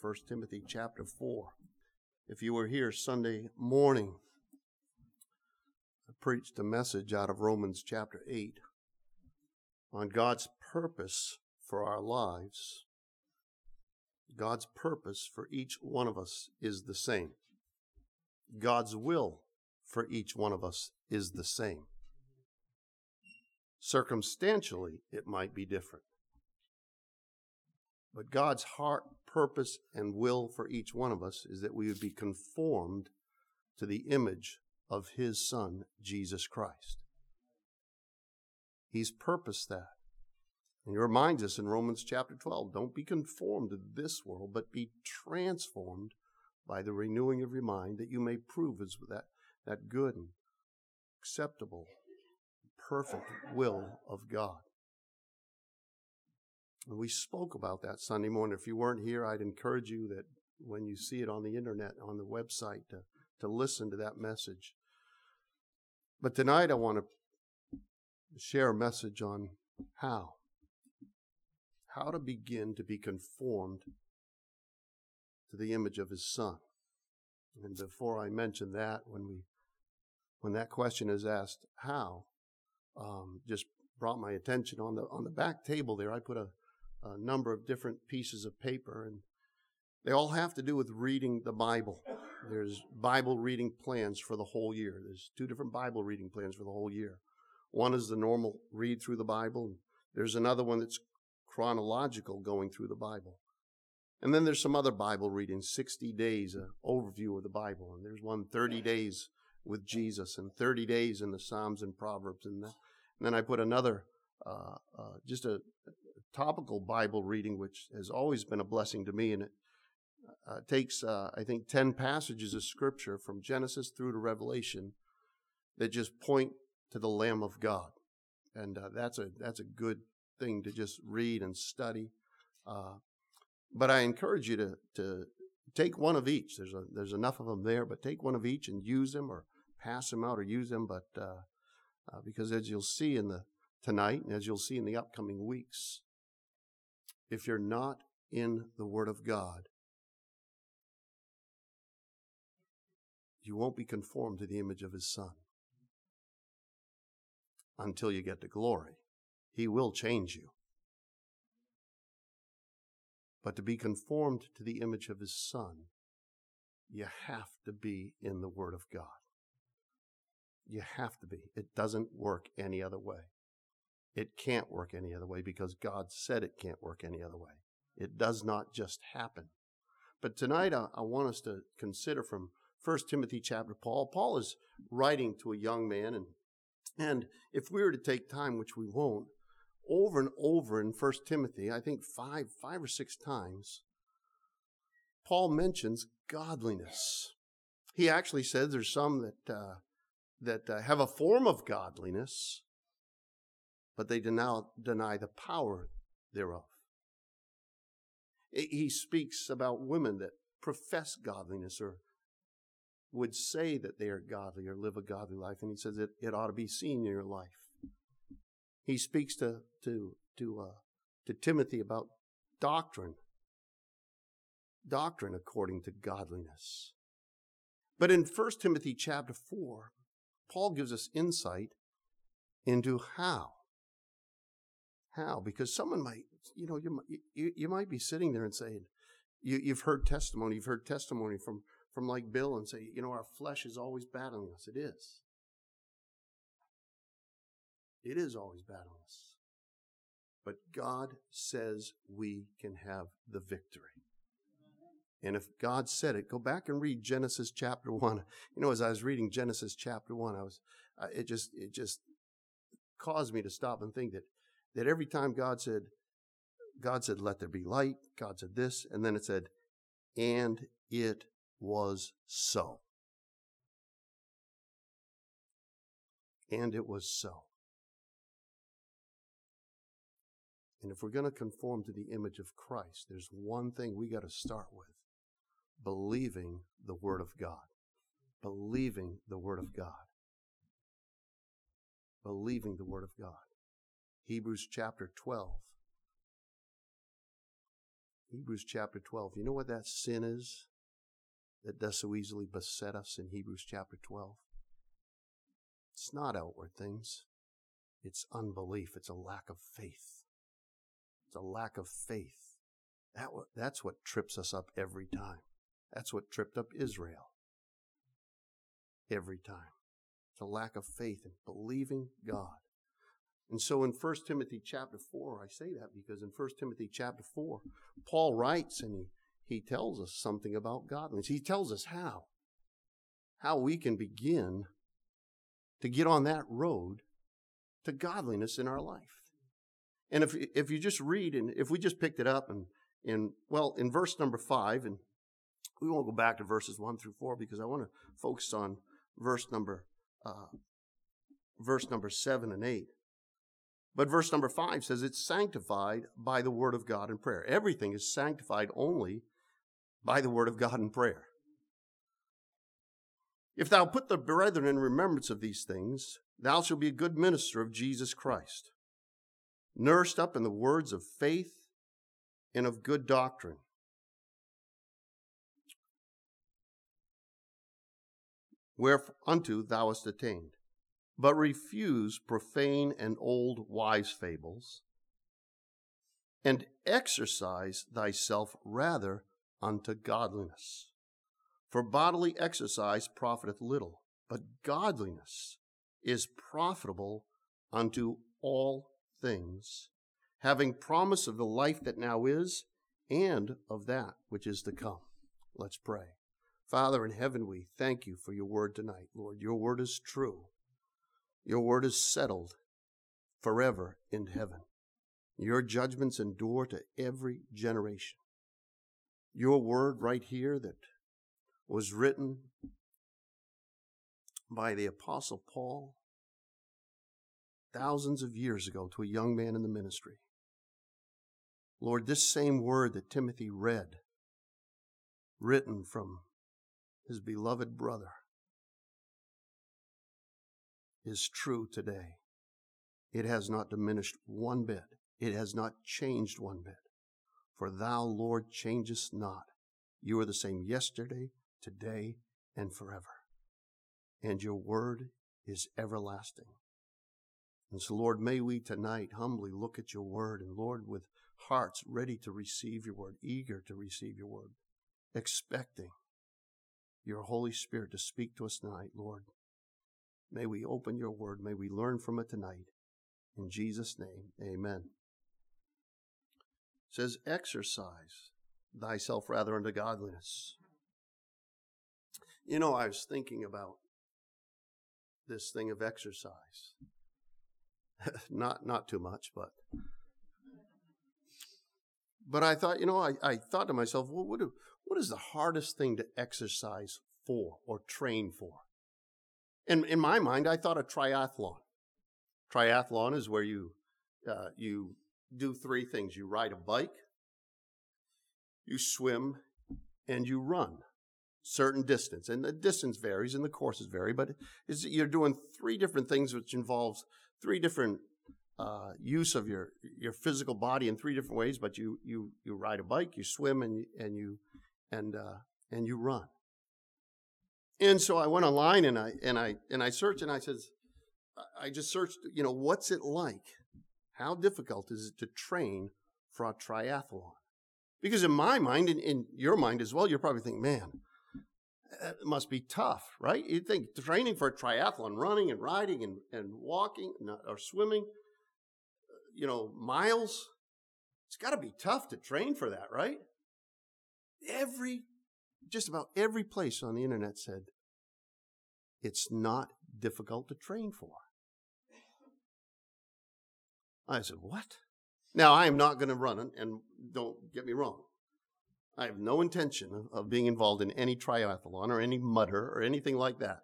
1 Timothy chapter 4. If you were here Sunday morning, I preached a message out of Romans chapter 8 on God's purpose for our lives. God's purpose for each one of us is the same. God's will for each one of us is the same. Circumstantially, it might be different. But God's heart, purpose, and will for each one of us is that we would be conformed to the image of His Son, Jesus Christ. He's purposed that. And He reminds us in Romans chapter 12, don't be conformed to this world, but be transformed by the renewing of your mind, that you may prove is that good and acceptable, perfect will of God. And we spoke about that Sunday morning. If you weren't here, I'd encourage you that when you see it on the internet, on the website, to listen to that message. But tonight I want to share a message on how to begin to be conformed to the image of His Son. And before I mention that, when that question is asked, how, just brought my attention on the back table there. I put a number of different pieces of paper, and they all have to do with reading the Bible. There's Bible reading plans for the whole year. There's 2 different Bible reading plans for the whole year. One is the normal read through the Bible. There's another one that's chronological, going through the Bible. And then there's some other Bible readings, 60 days, an overview of the Bible. And there's one 30 days with Jesus and 30 days in the Psalms and Proverbs. And then I put another, just a topical Bible reading, which has always been a blessing to me. And it takes, I think, 10 passages of Scripture from Genesis through to Revelation that just point to the Lamb of God. And that's a good thing to just read and study. But I encourage you to take one of each. There's enough of them there, but take one of each and use them, or pass them out, or use them. But because as you'll see tonight, and as you'll see in the upcoming weeks, if you're not in the Word of God, you won't be conformed to the image of His Son until you get to glory. He will change you. But to be conformed to the image of His Son, you have to be in the Word of God. You have to be. It doesn't work any other way. It can't work any other way because God said it can't work any other way. It does not just happen. But tonight I want us to consider from 1 Timothy chapter. Paul is writing to a young man, and if we were to take time, which we won't, over and over in 1 Timothy, I think five or six times, Paul mentions godliness. He actually says there's some that have a form of godliness, but they deny the power thereof. He speaks about women that profess godliness or would say that they are godly or live a godly life, and he says that it ought to be seen in your life. He speaks to Timothy about doctrine according to godliness. But in 1 Timothy chapter 4, Paul gives us insight into how. How? Because someone might, you might be sitting there and saying, you've heard testimony from like Bill, and say, our flesh is always battling us. It is. It is always battling us. But God says we can have the victory. And if God said it, go back and read Genesis chapter 1. As I was reading Genesis chapter 1, it just caused me to stop and think that every time God said, let there be light, God said this, and then it said, and it was so. And it was so. And if we're going to conform to the image of Christ, there's one thing we got to start with: believing the Word of God. Believing the Word of God. Believing the Word of God. Hebrews chapter 12. Hebrews chapter 12. You know what that sin is that does so easily beset us in Hebrews chapter 12? It's not outward things. It's unbelief. It's a lack of faith. It's a lack of faith. That's what trips us up every time. That's what tripped up Israel every time. It's a lack of faith in believing God. And so in 1 Timothy chapter 4, I say that because in 1 Timothy chapter 4, Paul writes and he tells us something about godliness. He tells us how we can begin to get on that road to godliness in our life. And if you just read, and if we just picked it up in verse number 5, and we won't go back to verses 1 through 4 because I want to focus on verse number 7 and 8. But verse number 5 says it's sanctified by the word of God and prayer. Everything is sanctified only by the word of God and prayer. If thou put the brethren in remembrance of these things, thou shalt be a good minister of Jesus Christ, nourished up in the words of faith and of good doctrine. Whereunto thou hast attained. But refuse profane and old wise fables, and exercise thyself rather unto godliness. For bodily exercise profiteth little, but godliness is profitable unto all things, having promise of the life that now is, and of that which is to come. Let's pray. Father in heaven, we thank you for your word tonight, Lord. Your word is true. Your word is settled forever in heaven. Your judgments endure to every generation. Your word right here that was written by the Apostle Paul thousands of years ago to a young man in the ministry. Lord, this same word that Timothy read, written from his beloved brother, is true today. It has not diminished one bit. It has not changed one bit. For thou, Lord, changest not. You are the same yesterday, today, and forever. And your word is everlasting. And so, Lord, may we tonight humbly look at your word, and Lord, with hearts ready to receive your word, eager to receive your word, expecting your Holy Spirit to speak to us tonight, Lord. May we open your word. May we learn from it tonight. In Jesus' name, amen. It says, exercise thyself rather unto godliness. You know, I was thinking about this thing of exercise. not too much, but I thought, I thought to myself, well, what is the hardest thing to exercise for or train for? And in my mind, I thought a triathlon. Triathlon is where you do three things. You ride a bike, you swim, and you run certain distance. And the distance varies and the courses vary, but you're doing three different things, which involves three different use of your physical body in three different ways. But you ride a bike, you swim, and you run. And so I went online and I searched, and I just searched, what's it like? How difficult is it to train for a triathlon? Because in my mind, and in your mind as well, you're probably thinking, man, it must be tough, right? You think training for a triathlon, running and riding and walking or swimming, miles, it's got to be tough to train for that, right? Just about every place on the internet said, it's not difficult to train for. I said, what? Now, I am not going to run, and don't get me wrong. I have no intention of being involved in any triathlon or any mudder or anything like that.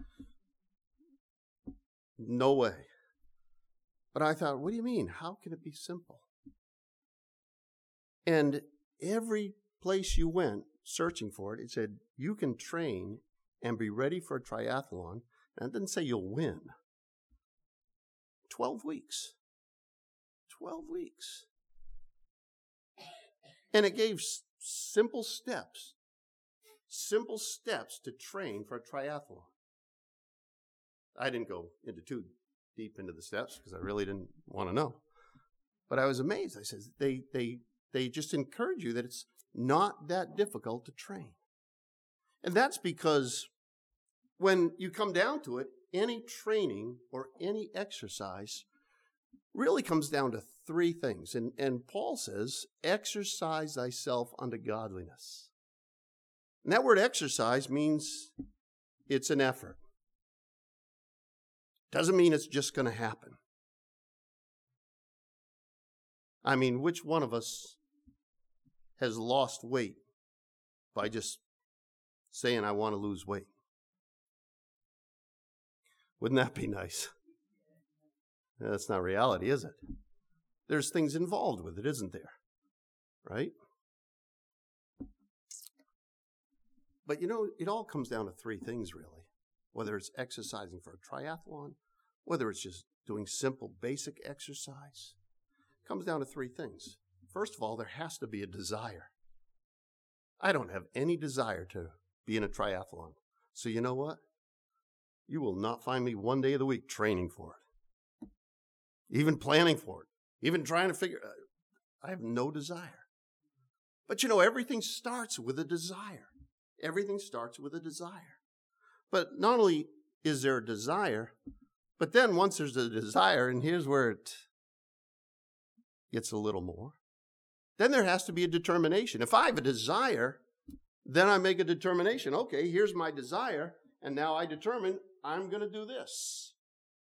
No way. But I thought, what do you mean? How can it be simple? And every place you went searching for it, it said, you can train and be ready for a triathlon. And it didn't say you'll win. 12 weeks. 12 weeks. And it gave simple steps to train for a triathlon. I didn't go into too deep into the steps because I really didn't want to know. But I was amazed. I said, they just encourage you that it's not that difficult to train. And that's because when you come down to it, any training or any exercise really comes down to three things. And Paul says, exercise thyself unto godliness. And that word exercise means it's an effort. Doesn't mean it's just going to happen. I mean, which one of us has lost weight by just saying, I want to lose weight? Wouldn't that be nice? That's not reality, is it? There's things involved with it, isn't there? Right? But you know, it all comes down to three things, really. Whether it's exercising for a triathlon, whether it's just doing simple, basic exercise, it comes down to three things. First of all, there has to be a desire. I don't have any desire to be in a triathlon. So you know what? You will not find me one day of the week training for it. Even planning for it. Even trying to figure it out. I have no desire. But you know, everything starts with a desire. Everything starts with a desire. But not only is there a desire, but then once there's a desire, and here's where it gets a little more, then there has to be a determination. If I have a desire, then I make a determination. Okay, here's my desire, and now I determine I'm going to do this.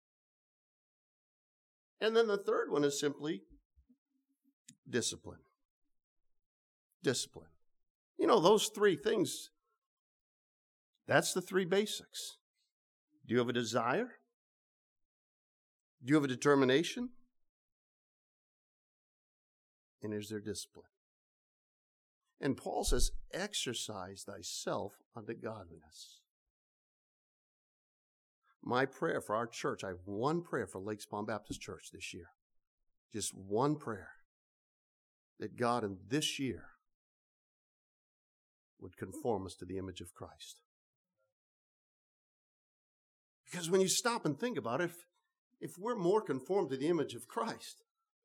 And then the third one is simply discipline. Discipline. You know, those three things, that's the three basics. Do you have a desire? Do you have a determination? And is there discipline? And Paul says, exercise thyself unto godliness. My prayer for our church, I have one prayer for Lakes Palm Baptist Church this year. Just one prayer. That God in this year would conform us to the image of Christ. Because when you stop and think about it, if we're more conformed to the image of Christ,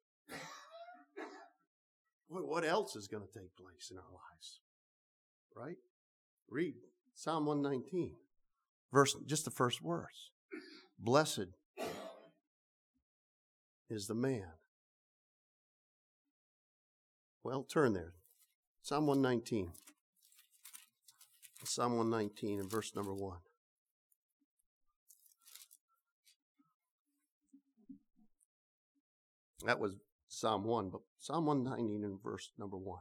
what else is going to take place in our lives? Right? Read Psalm 119, just the first verse. Blessed is the man. Well, turn there. Psalm 119. Psalm 119 and verse number 1. That was Psalm 1, but Psalm 119 and verse number 1.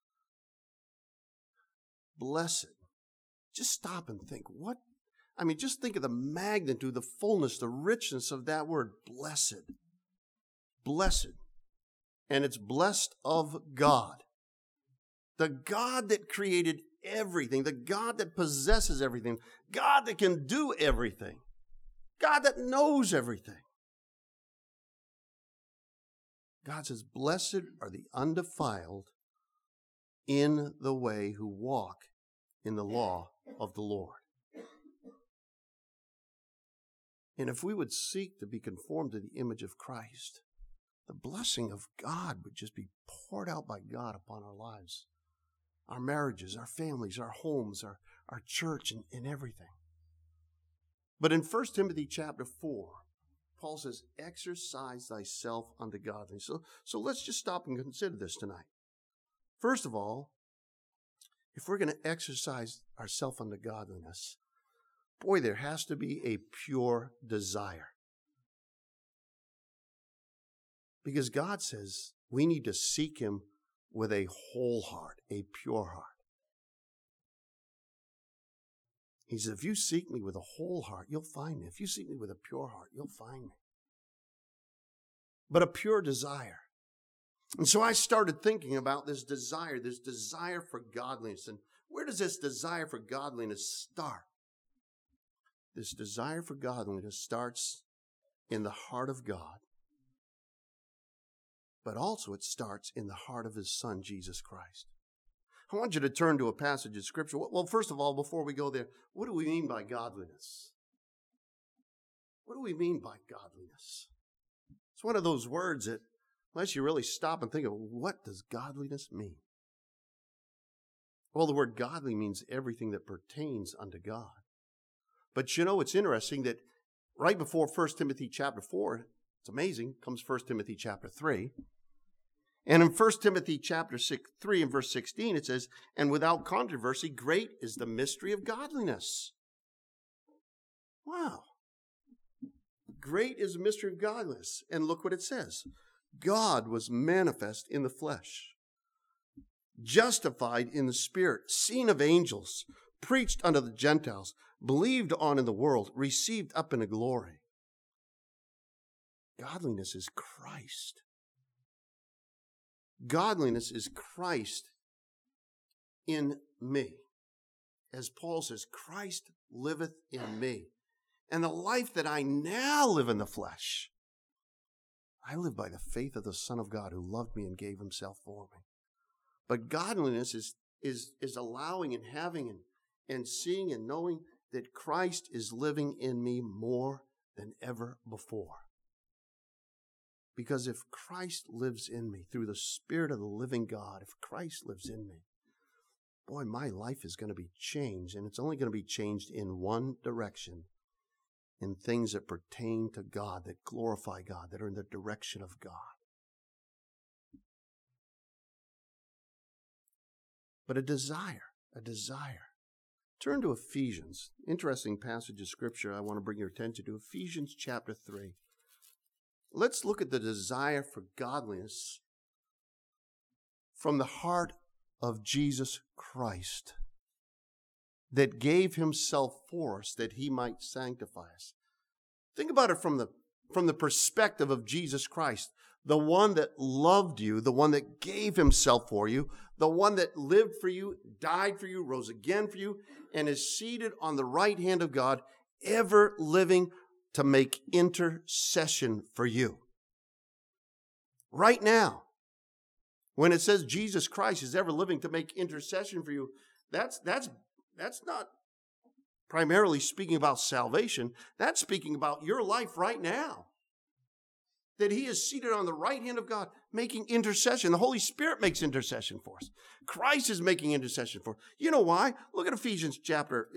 Blessed. Just stop and think. Just think of the magnitude, the fullness, the richness of that word. Blessed. Blessed. And it's blessed of God. The God that created everything. The God that possesses everything. God that can do everything. God that knows everything. God says, blessed are the undefiled in the way who walk in the law of the Lord. And if we would seek to be conformed to the image of Christ, the blessing of God would just be poured out by God upon our lives, our marriages, our families, our homes, our church, and everything. But in 1 Timothy chapter 4, Paul says, exercise thyself unto godliness. So let's just stop and consider this tonight. First of all, if we're going to exercise ourselves unto godliness, boy, there has to be a pure desire. Because God says we need to seek Him with a whole heart, a pure heart. He says, if you seek me with a whole heart, you'll find me. If you seek me with a pure heart, you'll find me. But a pure desire. And so I started thinking about this desire for godliness. And where does this desire for godliness start? This desire for godliness starts in the heart of God. But also it starts in the heart of His Son, Jesus Christ. I want you to turn to a passage of Scripture. Well, first of all, before we go there, what do we mean by godliness? What do we mean by godliness? It's one of those words that, unless you really stop and think of, what does godliness mean? Well, the word godly means everything that pertains unto God. But you know, it's interesting that right before 1 Timothy chapter 4, it's amazing, comes 1 Timothy chapter 3. And in 1 Timothy chapter 3 and verse 16, it says, and without controversy, great is the mystery of godliness. Wow. Great is the mystery of godliness. And look what it says. God was manifest in the flesh, justified in the spirit, seen of angels, preached unto the Gentiles, believed on in the world, received up into glory. Godliness is Christ. Godliness is Christ in me. As Paul says, Christ liveth in me. And the life that I now live in the flesh, I live by the faith of the Son of God who loved me and gave himself for me. But godliness is allowing and having and seeing and knowing that Christ is living in me more than ever before. Because if Christ lives in me through the Spirit of the living God, if Christ lives in me, boy, my life is going to be changed. And it's only going to be changed in one direction, in things that pertain to God, that glorify God, that are in the direction of God. But a desire. Turn to Ephesians. Interesting passage of Scripture I want to bring your attention to. Ephesians chapter 3. Let's look at the desire for godliness from the heart of Jesus Christ, that gave himself for us that he might sanctify us. Think about it from the perspective of Jesus Christ, the one that loved you, the one that gave himself for you, the one that lived for you, died for you, rose again for you, and is seated on the right hand of God, ever living to make intercession for you. Right now, when it says Jesus Christ is ever living to make intercession for you, that's not primarily speaking about salvation. That's speaking about your life right now. That he is seated on the right hand of God, making intercession. The Holy Spirit makes intercession for us. Christ is making intercession for us. You know why? Look at Ephesians chapter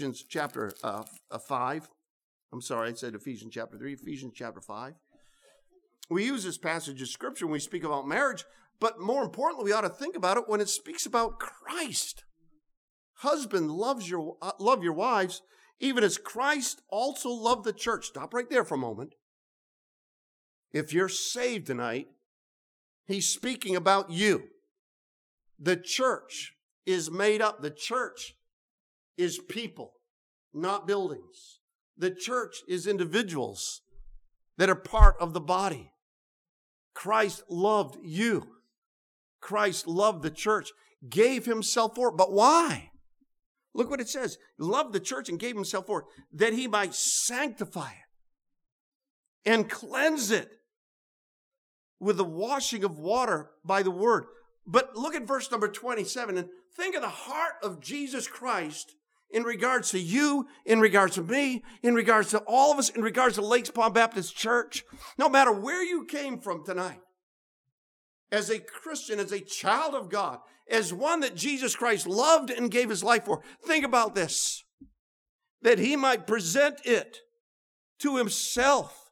5. I'm sorry, I said Ephesians chapter 3, Ephesians chapter 5. We use this passage of Scripture when we speak about marriage, but more importantly, we ought to think about it when it speaks about Christ. Husband, love your wives, even as Christ also loved the church. Stop right there for a moment. If you're saved tonight, he's speaking about you. The church is made up. The church is people, not buildings. The church is individuals that are part of the body. Christ loved you. Christ loved the church, gave himself for it. But why? Look what it says. Loved the church and gave himself for it, that he might sanctify it and cleanse it with the washing of water by the word. But look at verse number 27 and think of the heart of Jesus Christ in regards to you, in regards to me, in regards to all of us, in regards to Lakes Palm Baptist Church. No matter where you came from tonight, as a Christian, as a child of God, as one that Jesus Christ loved and gave his life for, think about this, that he might present it to himself.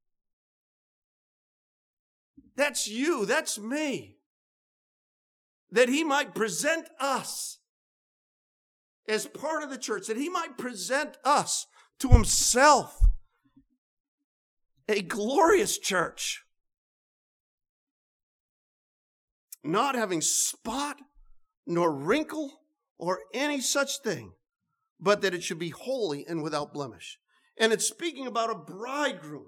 That's you, that's me. That he might present us as part of the church, that he might present us to himself. A glorious church, not having spot, nor wrinkle, or any such thing, but that it should be holy and without blemish. And it's speaking about a bridegroom.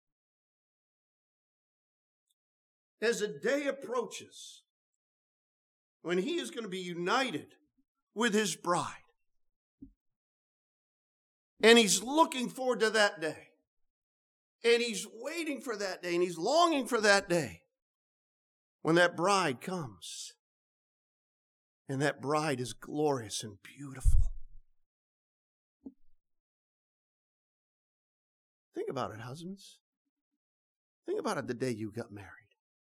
As a day approaches, when he is going to be united with his bride, and he's looking forward to that day, and he's waiting for that day, and he's longing for that day, when that bride comes. And that bride is glorious and beautiful. Think about it, husbands. Think about it the day you got married.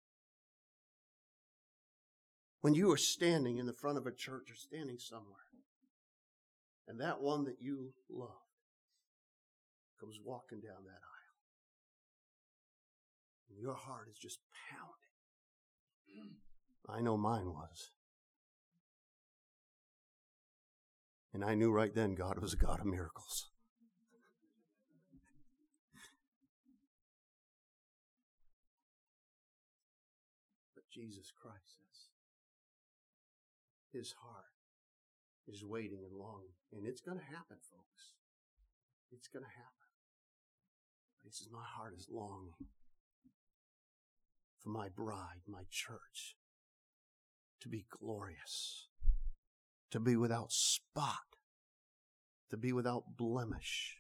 When you were standing in the front of a church or standing somewhere, and that one that you love comes walking down that aisle, and your heart is just pounding. I know mine was. And I knew right then God was a God of miracles. But Jesus Christ says, His heart is waiting and longing. And it's going to happen, folks. It's going to happen. But He says, my heart is longing for my bride, my church, to be glorious, to be without spot, to be without blemish,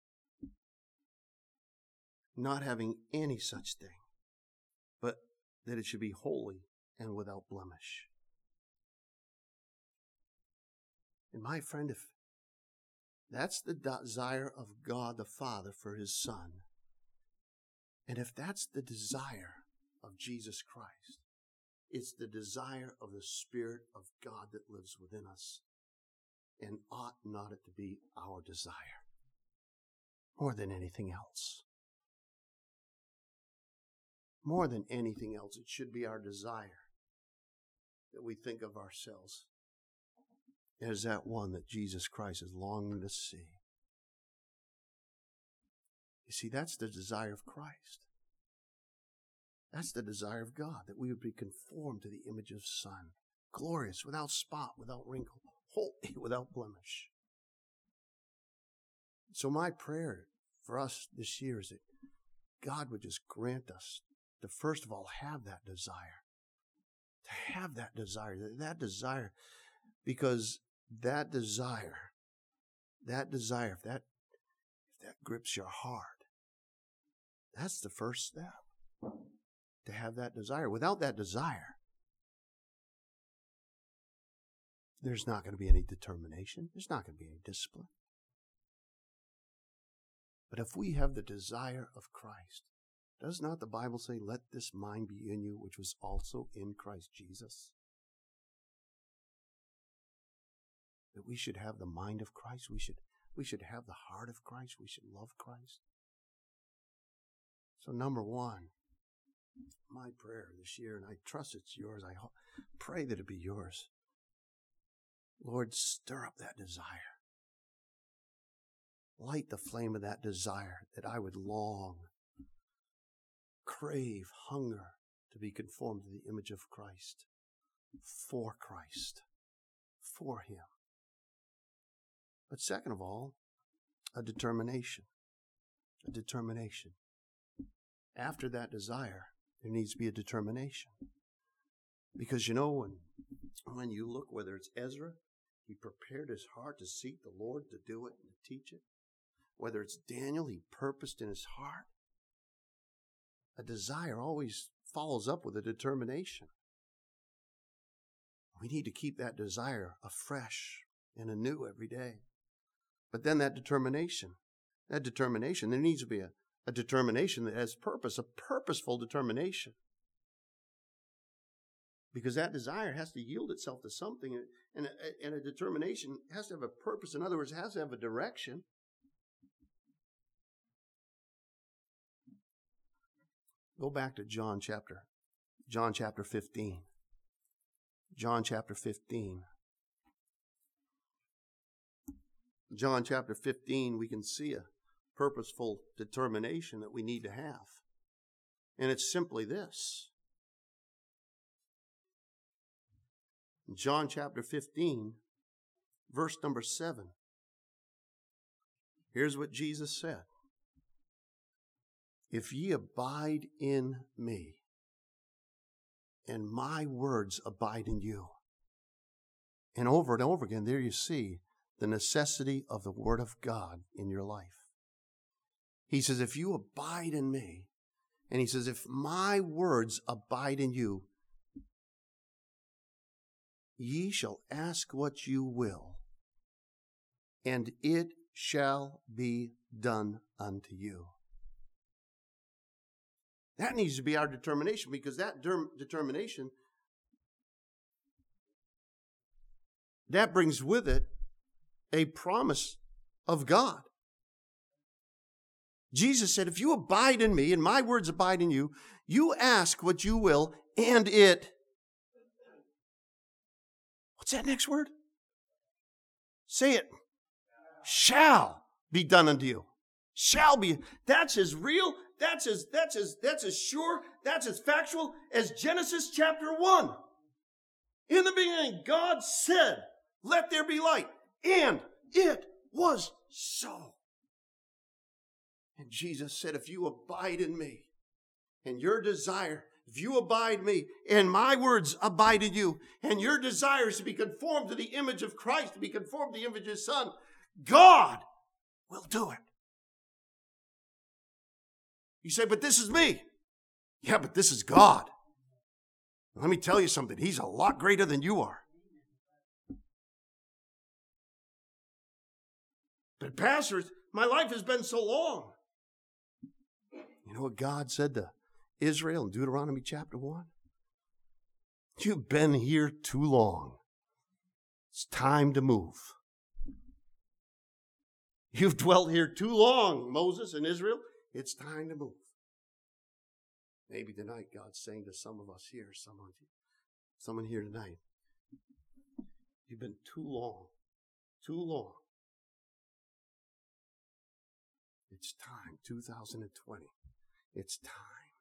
not having any such thing, but that it should be holy and without blemish. And my friend, if that's the desire of God the Father for His Son, and if that's the desire of Jesus Christ, it's the desire of the Spirit of God that lives within us, and ought not it to be our desire more than anything else. More than anything else, it should be our desire that we think of ourselves as that one that Jesus Christ is longing to see. You see, that's the desire of Christ. That's the desire of God, that we would be conformed to the image of His Son, glorious, without spot, without wrinkle, holy, without blemish. So my prayer for us this year is that God would just grant us to first of all have that desire. To have that desire, because that desire, if that grips your heart, that's the first step. To have that desire. Without that desire, there's not going to be any determination. There's not going to be any discipline. But if we have the desire of Christ, does not the Bible say, let this mind be in you, which was also in Christ Jesus? That we should have the mind of Christ. We should have the heart of Christ. We should love Christ. So number one, my prayer this year, and I trust it's yours. I pray that it be yours. Lord, stir up that desire. Light the flame of that desire, that I would long, crave, hunger to be conformed to the image of Christ, for Him. But second of all, a determination. A determination. After that desire, there needs to be a determination. Because when you look, whether it's Ezra, he prepared his heart to seek the Lord, to do it and to teach it. Whether it's Daniel, he purposed in his heart. A desire always follows up with a determination. We need to keep that desire afresh and anew every day. But then that determination, there needs to be a determination that has purpose, a purposeful determination. Because that desire has to yield itself to something, and a determination has to have a purpose. In other words, it has to have a direction. Go back to John chapter 15. John chapter 15. John chapter 15, we can see a purposeful determination that we need to have. And it's simply this. John chapter 15, verse number 7. Here's what Jesus said. If ye abide in me, and my words abide in you. And over again, there you see the necessity of the Word of God in your life. He says, if you abide in me, and he says, if my words abide in you, ye shall ask what you will, and it shall be done unto you. That needs to be our determination, because that determination, that brings with it a promise of God. Jesus said, if you abide in me and my words abide in you, you ask what you will, and it. What's that next word? Say it. Shall be done unto you. Shall be. That's as real, that's as sure, that's as factual as Genesis chapter 1. In the beginning, God said, let there be light. And it was so. And Jesus said, if you abide in me, and your desire, if you abide in me, and my words abide in you, and your desire is to be conformed to the image of Christ, to be conformed to the image of His Son, God will do it. You say, but this is me. Yeah, but this is God. Let me tell you something. He's a lot greater than you are. But pastors, my life has been so long. You know what God said to Israel in Deuteronomy chapter 1? You've been here too long. It's time to move. You've dwelt here too long, Moses and Israel. It's time to move. Maybe tonight God's saying to some of us here, someone here tonight, you've been too long. It's time, 2020. It's time.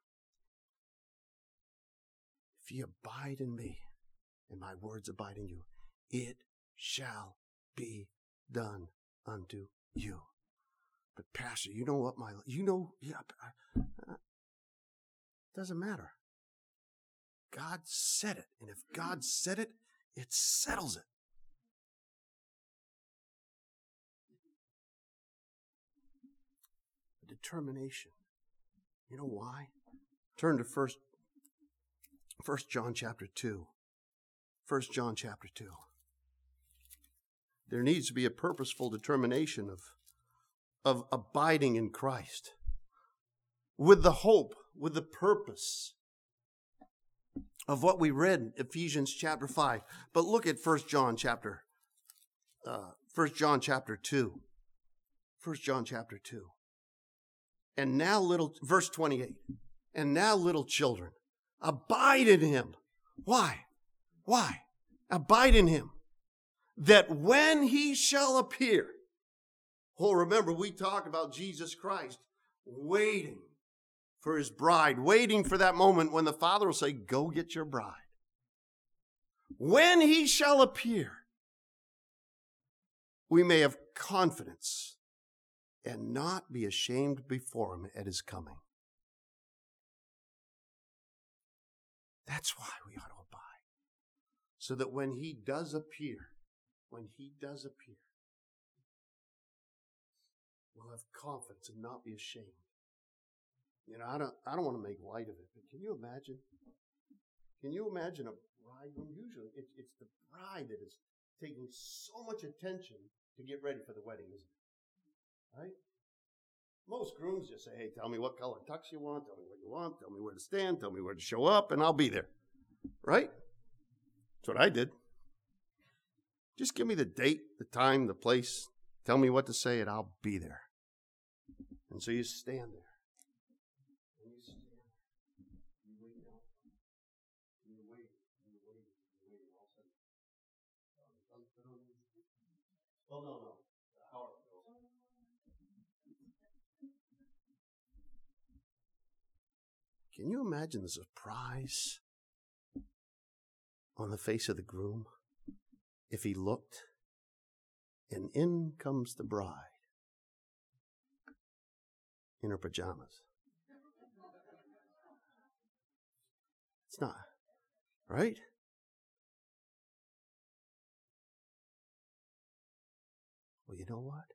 If ye abide in me, and my words abide in you, it shall be done unto you. But Pastor, you know what doesn't matter. God said it. And if God said it, it settles it. Determination. You know why? Turn to 1 John chapter 2. 1 John chapter 2. There needs to be a purposeful determination of abiding in Christ. With the hope, with the purpose of what we read in Ephesians chapter 5. But look at 1 John chapter 2. 1 John chapter 2. And now verse 28. And now little children, abide in Him. Why? Abide in Him, that when He shall appear. Oh, remember, we talked about Jesus Christ waiting for His bride, waiting for that moment when the Father will say, go get your bride. When He shall appear, we may have confidence and not be ashamed before Him at His coming. That's why we ought to abide. So that when He does appear, we'll have confidence and not be ashamed. You know, I don't want to make light of it, but can you imagine? Can you imagine a bride? Usually it's the bride that is taking so much attention to get ready for the wedding, isn't it? Right? Most grooms just say, hey, tell me what color tux you want, tell me what you want, tell me where to stand, tell me where to show up, and I'll be there. Right? That's what I did. Just give me the date, the time, the place, tell me what to say, and I'll be there. And so you stand there. And you stand there. You wait out. And you wait. And you wait. And you wait. And all of a sudden, well, no. Can you imagine the surprise on the face of the groom if he looked and in comes the bride in her pajamas? It's not, right? Well, you know what?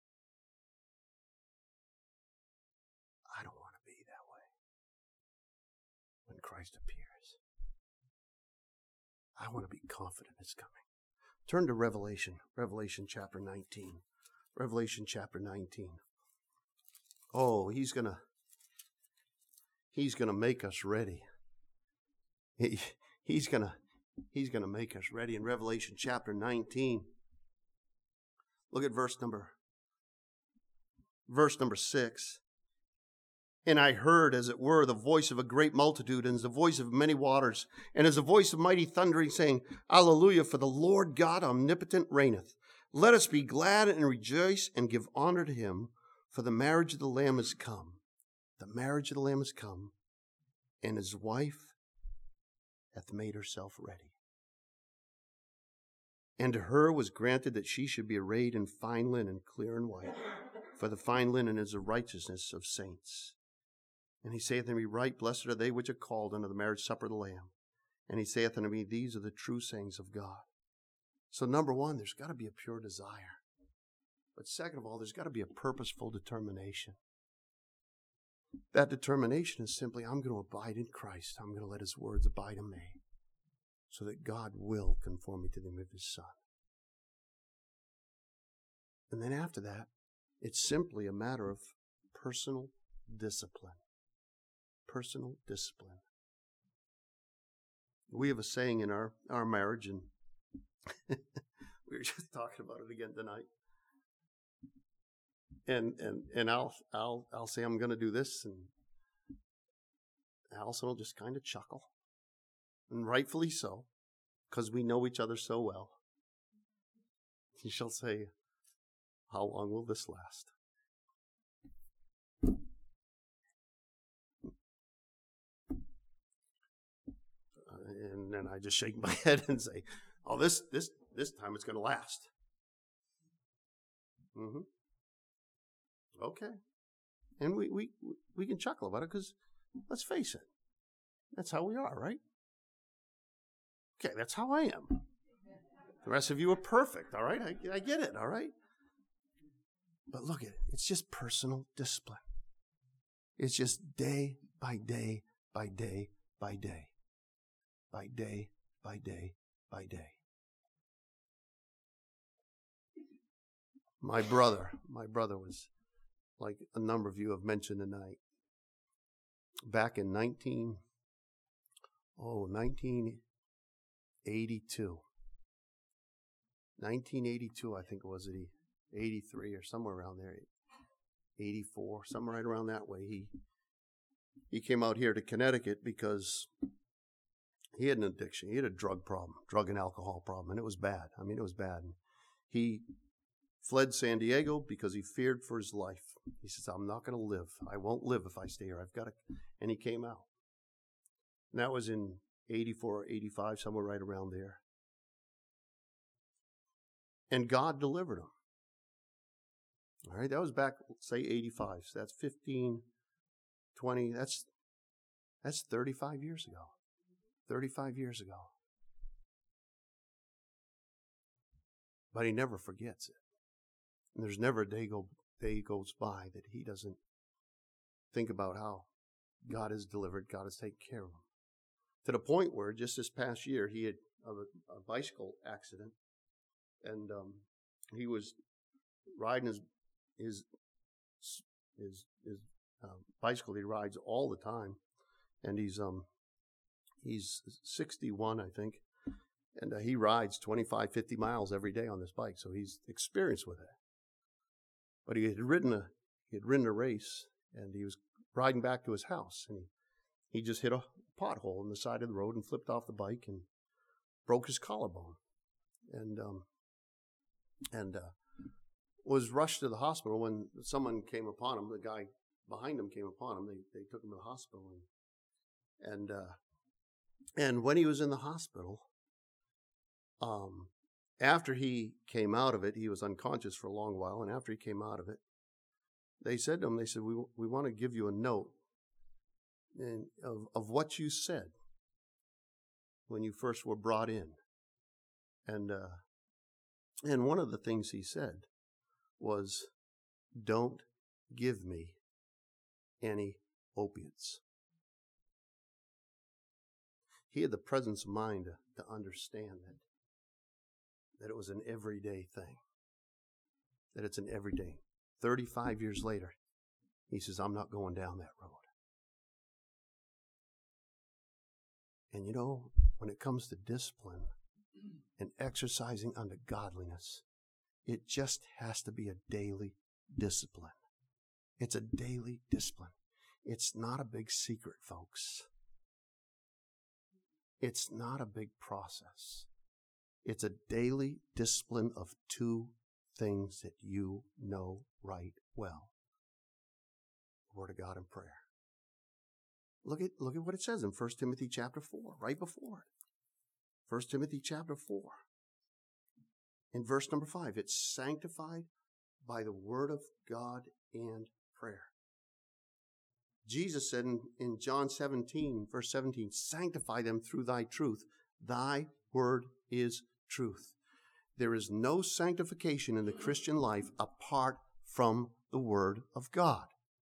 I don't want to be that way when Christ appears. I want to be confident it's coming. Turn to Revelation chapter 19. Revelation chapter 19. Oh, he's going to make us ready. He's going to make us ready in Revelation chapter 19. Look at verse number 6. And I heard, as it were, the voice of a great multitude, and as the voice of many waters, and as the voice of mighty thundering, saying, Alleluia, for the Lord God omnipotent reigneth. Let us be glad and rejoice and give honor to him, for the marriage of the Lamb is come. The marriage of the Lamb is come, and his wife hath made herself ready. And to her was granted that she should be arrayed in fine linen, clear and white, for the fine linen is the righteousness of saints. And he saith unto me, Right, blessed are they which are called unto the marriage supper of the Lamb. And he saith unto me, These are the true sayings of God. So number one, there's got to be a pure desire. But second of all, there's got to be a purposeful determination. That determination is simply, I'm going to abide in Christ. I'm going to let his words abide in me, so that God will conform me to the image of his Son. And then after that, it's simply a matter of personal discipline. Personal discipline. We have a saying in our marriage, and we were just talking about it again tonight. And I'll say I'm going to do this, and Allison will just kind of chuckle, and rightfully so, because we know each other so well. And she'll say, "How long will this last?" And then I just shake my head and say, "Oh, this time it's going to last." Mm-hmm. Okay. And we can chuckle about it because, let's face it, that's how we are, right? Okay, that's how I am. The rest of you are perfect, all right? I get it, all right? But look at it. It's just personal discipline. It's just day by day by day by day. By day by day by day. My brother was, like a number of you have mentioned tonight, back in 1982. 1982, I think it was, 83 or somewhere around there, 84, somewhere right around that way. He came out here to Connecticut because he had an addiction. He had a drug problem, drug and alcohol problem, and it was bad. I mean, it was bad. He fled San Diego because he feared for his life. He says, I'm not going to live. I won't live if I stay here. I've got to. And he came out. And that was in 84 or 85, somewhere right around there. And God delivered him. All right, that was back, say, 85. So that's 15, 20, that's 35 years ago. 35 years ago. But he never forgets it. And there's never a day goes by that he doesn't think about how God has delivered, God has taken care of him. To the point where just this past year he had a bicycle accident, and he was riding his bicycle. He rides all the time, and he's 61, I think, and he rides 25, 50 miles every day on this bike, so he's experienced with it. But he had ridden a race, and he was riding back to his house, and he just hit a pothole on the side of the road and flipped off the bike and broke his collarbone, and was rushed to the hospital. When someone came upon him, the guy behind him came upon him. They took him to the hospital, and when he was in the hospital, after he came out of it, he was unconscious for a long while, and after he came out of it, they said to him, we want to give you a note of what you said when you first were brought in. And one of the things he said was, don't give me any opiates. He had the presence of mind to understand that it was an everyday thing. That it's an everyday. 35 years later, he says, I'm not going down that road. And you know, when it comes to discipline and exercising unto godliness, it just has to be a daily discipline. It's a daily discipline. It's not a big secret, folks. It's not a big process. It's a daily discipline of two things that you know right well. The Word of God and prayer. Look at what it says in 1 Timothy chapter 4, right before it. 1 Timothy chapter 4. In verse number 5, it's sanctified by the Word of God and prayer. Jesus said in John 17, verse 17, sanctify them through thy truth. Thy word is truth. There is no sanctification in the Christian life apart from the Word of God.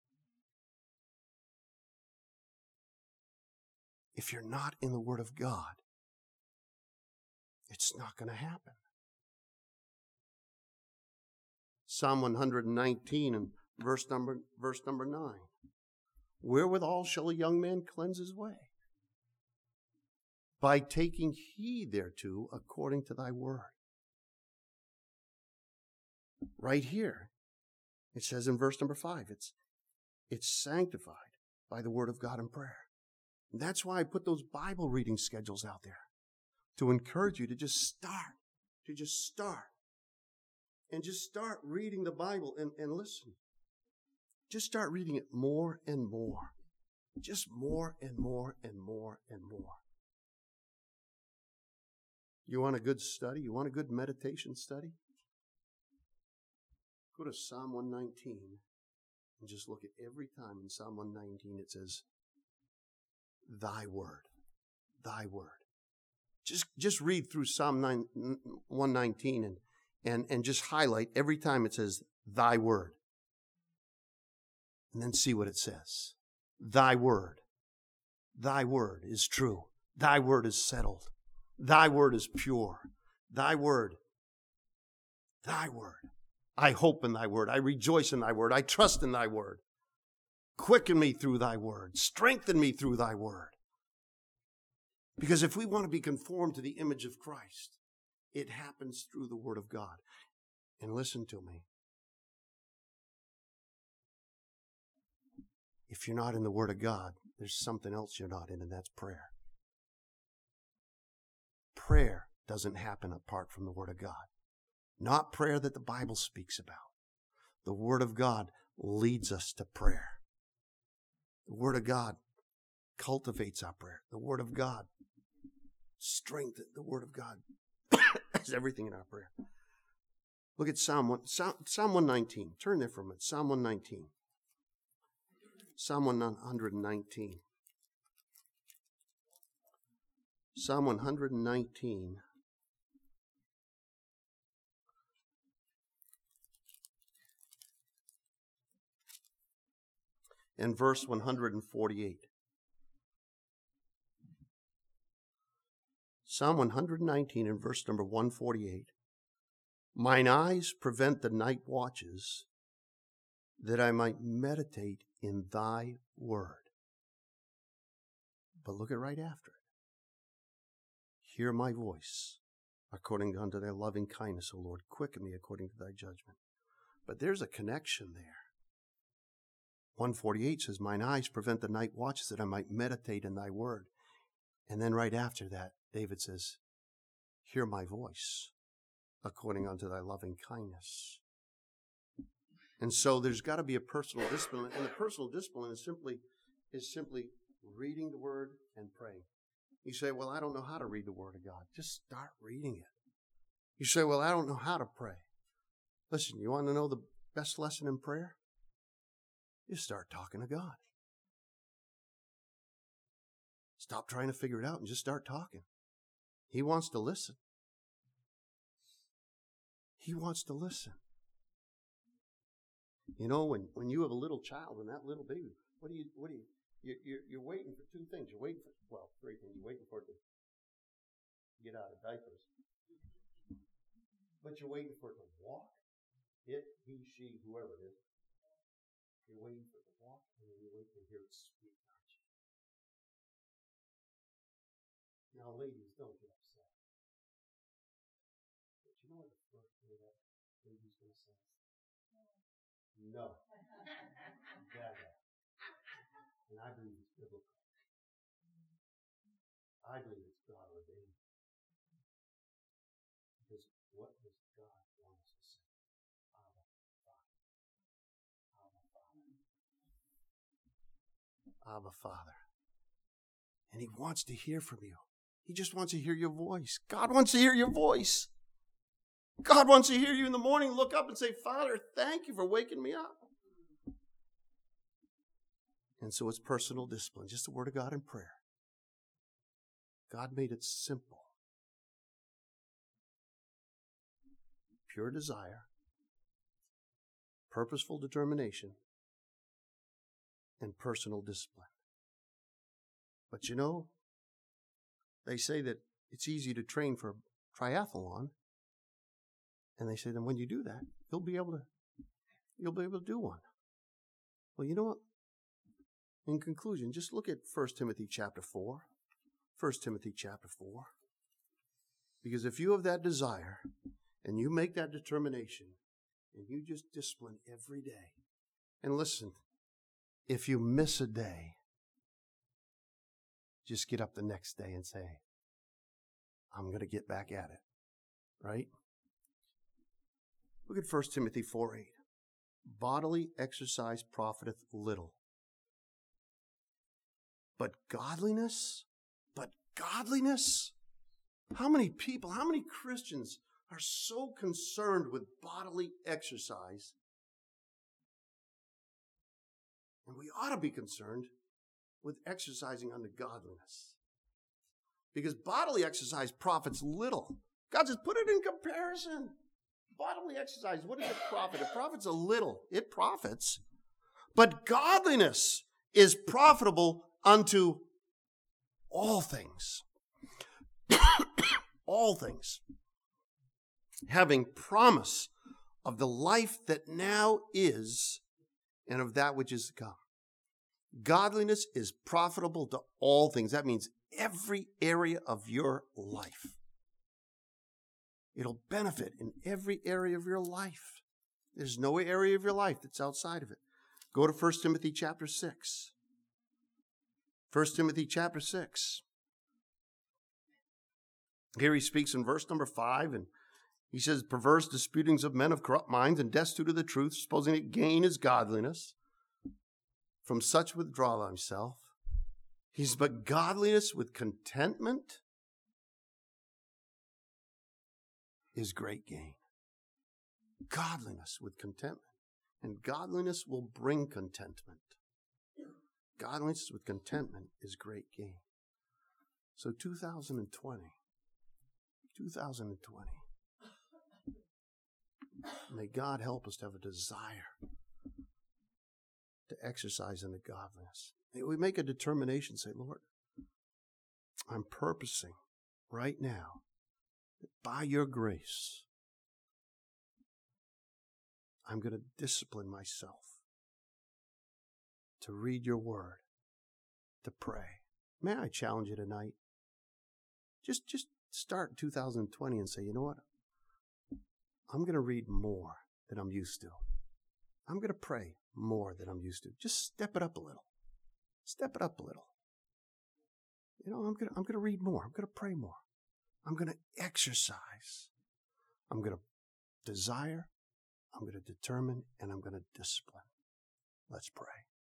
If you're not in the Word of God, it's not going to happen. Psalm 119 and verse number 9. Wherewithal shall a young man cleanse his way? By taking heed thereto according to thy word. Right here, it says in verse number 5, it's sanctified by the Word of God and prayer. And that's why I put those Bible reading schedules out there, to encourage you to just start. And just start reading the Bible and listen. Just start reading it more and more. Just more and more and more and more. You want a good study? You want a good meditation study? Go to Psalm 119 and just look at every time in Psalm 119 it says, thy word, thy word. Just read through Psalm 119 and just highlight every time it says, thy word. And then see what it says. Thy word is true. Thy word is settled. Thy word is pure. Thy word. I hope in thy word. I rejoice in thy word. I trust in thy word. Quicken me through thy word. Strengthen me through thy word. Because if we want to be conformed to the image of Christ, it happens through the Word of God. And listen to me. If you're not in the Word of God, there's something else you're not in, and that's prayer. Prayer doesn't happen apart from the Word of God. Not prayer that the Bible speaks about. The Word of God leads us to prayer. The Word of God cultivates our prayer. The Word of God strengthens. The Word of God is everything in our prayer. Look at Psalm 119. Turn there for a minute. Psalm 119. Psalm 119. Psalm 119. And verse 148. Psalm 119 and verse number 148. Mine eyes prevent the night watches, that I might meditate in thy word. But look at right after it. Hear my voice, according unto thy loving kindness, O Lord. Quicken me according to thy judgment. But there's a connection there. 148 says, mine eyes prevent the night watches, that I might meditate in thy word. And then right after that, David says, hear my voice, according unto thy loving kindness. And so there's got to be a personal discipline, and the personal discipline is simply reading the Word and praying. You say, well, I don't know how to read the Word of God. Just start reading it. You say, well, I don't know how to pray. Listen, you want to know the best lesson in prayer? You start talking to God. Stop trying to figure it out and just start talking. He wants to listen. He wants to listen. You know, when you have a little child and that little baby, you're waiting for two things. You're waiting for, three things. You're waiting for it get out of diapers. But you're waiting for it to walk. It, he, she, whoever it is. You're waiting for it to walk, and then you wait to hear it speak, aren't you? Now, ladies, don't get upset. But you know what the first thing that baby's going to say? No. Dada. And I believe it's biblical. I believe it's God ordained. Because what does God want us to say? Abba, Father. Abba, Father. Abba, Father. And He wants to hear from you. He just wants to hear your voice. God wants to hear your voice. God wants to hear you in the morning. Look up and say, Father, thank you for waking me up. And so it's personal discipline, just the Word of God and prayer. God made it simple. Pure desire, purposeful determination, and personal discipline. But you know, they say that it's easy to train for a triathlon. And they say, then when you do that, you'll be able to do one. Well, you know what? In conclusion, just look at 1 Timothy chapter 4. 1 Timothy chapter 4. Because if you have that desire, and you make that determination, and you just discipline every day. And listen, if you miss a day, just get up the next day and say, I'm going to get back at it. Right? Look at 1 Timothy 4:8. Bodily exercise profiteth little. But godliness, how many people, how many Christians are so concerned with bodily exercise? And we ought to be concerned with exercising unto godliness. Because bodily exercise profits little. God says, put it in comparison. Bodily exercise, what does it profit? It profits a little. It profits. But godliness is profitable unto all things. All things. Having promise of the life that now is and of that which is to come. Godliness is profitable to all things. That means every area of your life. It'll benefit in every area of your life. There's no area of your life that's outside of it. Go to 1 Timothy chapter 6. 1 Timothy chapter 6. Here he speaks in verse number 5, and he says, perverse disputings of men of corrupt minds and destitute of the truth, supposing that gain is godliness. From such withdraw thyself. He says, but godliness with contentment is great gain. Godliness with contentment. And godliness will bring contentment. Godliness with contentment is great gain. So 2020. May God help us to have a desire to exercise into godliness. May we make a determination, say, Lord, I'm purposing right now that by your grace, I'm going to discipline myself to read your word, to pray. May I challenge you tonight? Just start 2020 and say, you know what? I'm going to read more than I'm used to. I'm going to pray more than I'm used to. Just step it up a little. Step it up a little. You know, I'm going to read more. I'm going to pray more. I'm going to exercise. I'm going to desire. I'm going to determine, and I'm going to discipline. Let's pray.